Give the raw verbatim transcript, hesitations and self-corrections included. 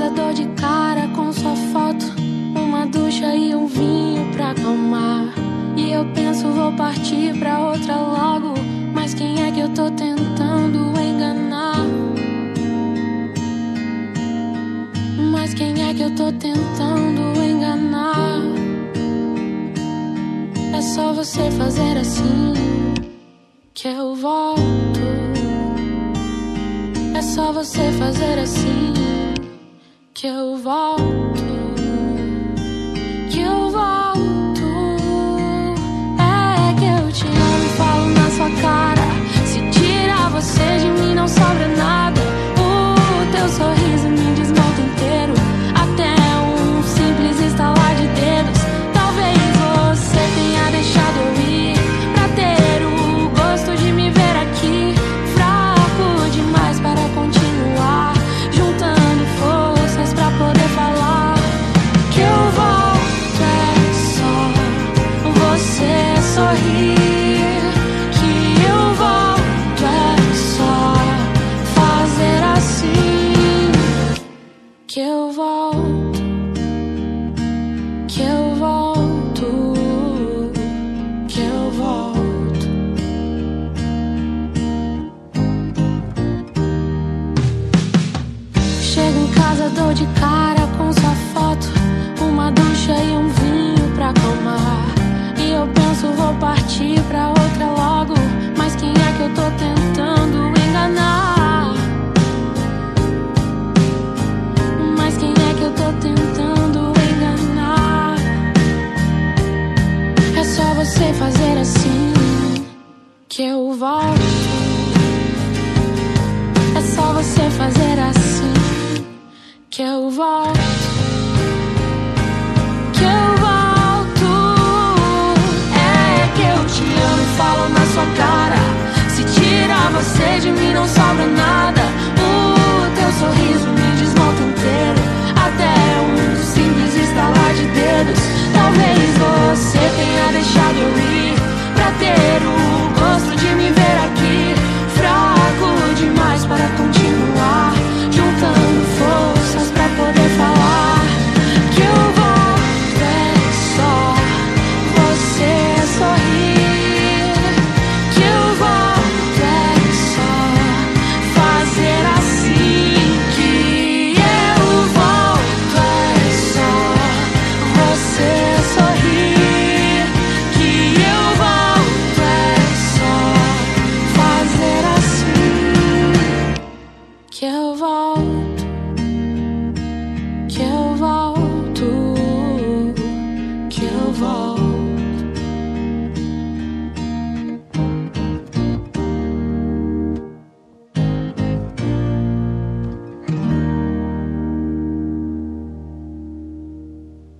casa, dou de cara com sua foto, uma ducha e um vinho pra acalmar. E eu penso, vou partir pra outra logo, mas quem é que eu tô tentando enganar? Mas quem é que eu tô tentando enganar? É só você fazer assim que eu volto. É só você fazer assim que eu volto. Que eu volto. É que eu te amo e falo na sua cara. Se tirar você de mim não sobra nada. O teu sorriso me desmonta inteiro, até um simples estalar de dedos. Talvez você tenha deixado eu ir pra ter o gosto de me ver aqui, fraco demais para continuar, juntando forças pra poder falar. Que eu volto é só você sorrir. Que eu volto é só fazer assim. Que eu volto. Que eu volto. Que eu volto. Chego em casa, dou de cara com sua foto, uma ducha e um vinho pra acalmar. E eu penso, vou partir pra outra logo, mas quem é que eu tô tentando enganar? Mas quem é que eu tô tentando enganar? É só você fazer assim que eu volto. É só você fazer assim que eu volto. Que eu volto. É que eu te amo e falo na sua cara. Se tirar você de mim não sobra nada. O teu sorriso me desmonta inteiro, até um simples estalar de dedos. Talvez você tenha deixado eu ir pra ter o gosto de me ver aqui, fraco demais para continuar, juntando forças pra poder falar. Que eu volto é só você sorrir. Que eu volto é só fazer assim. Que eu volto é só você sorrir. Que eu volto é só fazer assim. Que eu volto. Que eu volto. Que eu volto.